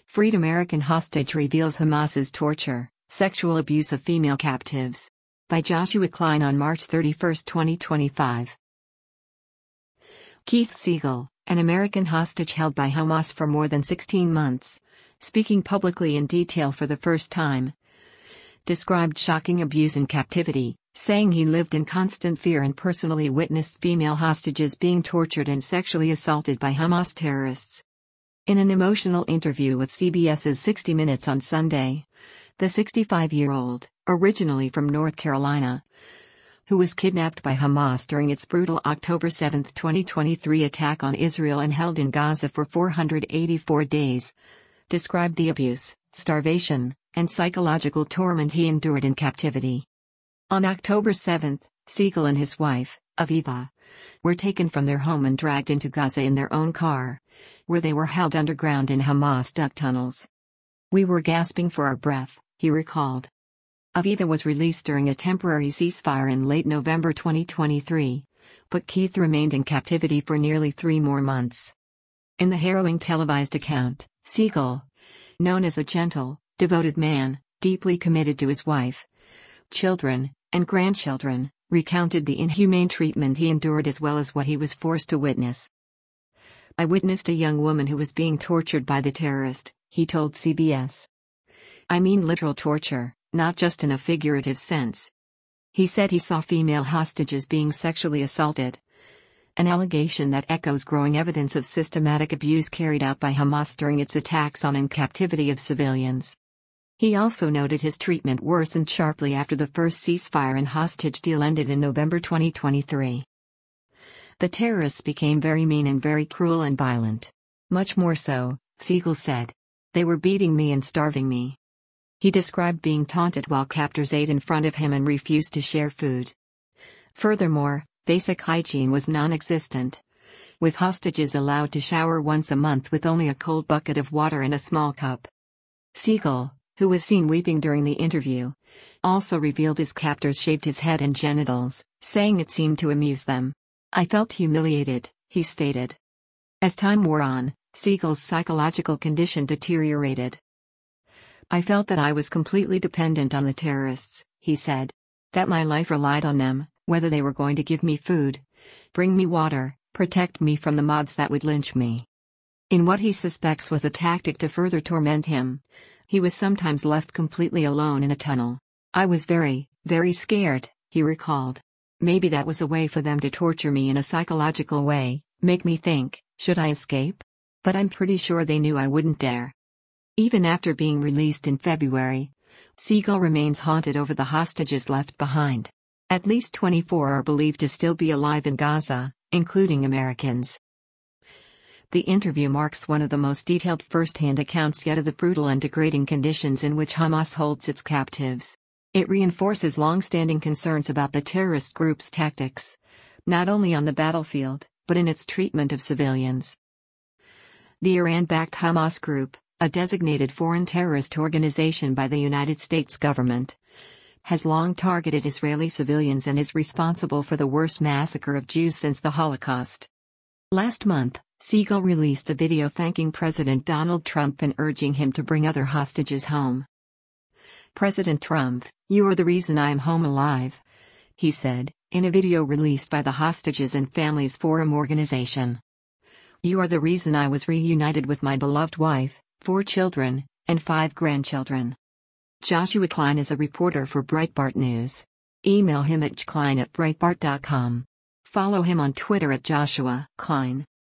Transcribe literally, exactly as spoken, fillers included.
Freed American hostage reveals Hamas's torture, sexual abuse of female captives. By Joshua Klein on March thirty-first, twenty twenty-five. Keith Siegel, an American hostage held by Hamas for more than sixteen months, speaking publicly in detail for the first time, described shocking abuse in captivity, saying he lived in constant fear and personally witnessed female hostages being tortured and sexually assaulted by Hamas terrorists. In an emotional interview with C B S's sixty minutes on Sunday, the sixty-five-year-old, originally from North Carolina, who was kidnapped by Hamas during its brutal October seventh, twenty twenty-three attack on Israel and held in Gaza for four hundred eighty-four days, described the abuse, starvation, and psychological torment he endured in captivity. On October seventh, Siegel and his wife, Aviva, were taken from their home and dragged into Gaza in their own car, where they were held underground in Hamas duct tunnels. "We were gasping for our breath," he recalled. Aviva was released during a temporary ceasefire in late November twenty twenty-three, but Keith remained in captivity for nearly three more months. In the harrowing televised account, Siegel, known as a gentle, devoted man, deeply committed to his wife, children, and grandchildren, recounted the inhumane treatment he endured as well as what he was forced to witness. "I witnessed a young woman who was being tortured by the terrorist," he told C B S. "I mean literal torture, not just in a figurative sense." He said he saw female hostages being sexually assaulted, an allegation that echoes growing evidence of systematic abuse carried out by Hamas during its attacks on and captivity of civilians. He also noted his treatment worsened sharply after the first ceasefire and hostage deal ended in November twenty twenty-three. "The terrorists became very mean and very cruel and violent. Much more so," Siegel said. "They were beating me and starving me." He described being taunted while captors ate in front of him and refused to share food. Furthermore, basic hygiene was non-existent, with hostages allowed to shower once a month with only a cold bucket of water in a small cup. Siegel, who was seen weeping during the interview, also revealed his captors shaved his head and genitals, saying it seemed to amuse them. "I felt humiliated," he stated. As time wore on, Siegel's psychological condition deteriorated. "I felt that I was completely dependent on the terrorists," he said. "That my life relied on them, whether they were going to give me food, bring me water, protect me from the mobs that would lynch me." In what he suspects was a tactic to further torment him, he was sometimes left completely alone in a tunnel. "I was very, very scared," he recalled. "Maybe that was a way for them to torture me in a psychological way, make me think, should I escape? But I'm pretty sure they knew I wouldn't dare." Even after being released in February, Siegel remains haunted over the hostages left behind. At least twenty-four are believed to still be alive in Gaza, including Americans. The interview marks one of the most detailed first-hand accounts yet of the brutal and degrading conditions in which Hamas holds its captives. It reinforces long-standing concerns about the terrorist group's tactics, not only on the battlefield, but in its treatment of civilians. The Iran-backed Hamas group, a designated foreign terrorist organization by the United States government, has long targeted Israeli civilians and is responsible for the worst massacre of Jews since the Holocaust. Last month, Siegel released a video thanking President Donald Trump and urging him to bring other hostages home. "President Trump, you are the reason I am home alive," he said, in a video released by the Hostages and Families Forum organization. "You are the reason I was reunited with my beloved wife, four children, and five grandchildren." Joshua Klein is a reporter for Breitbart News. Email him at jklein at breitbart dot com. Follow him on Twitter at Joshua Klein.